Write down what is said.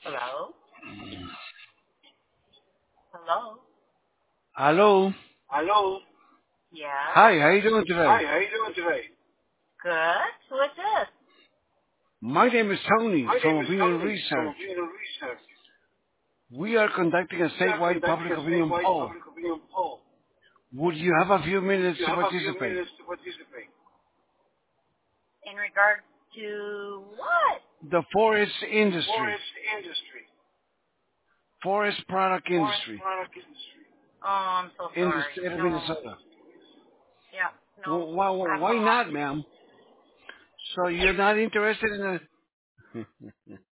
Hello? Hello? Hello. Hello. Yes? Hi, how you doing Hi, today? how you doing today? Good? Who is this? My name is Tony My from name is Opinion Tony from Research. Opinion Research. We are conducting a We are statewide conducting public a opinion statewide poll. public opinion poll. Would you have a few Would minutes you to have a few participate? minutes to participate? In regard to what? The forest The industry, forest industry. forest product Forest industry product industry. Oh, I'm so in the sorry. state of No. Minnesota. Yeah, no. Why I'm not, lost. ma'am? So you're not interested in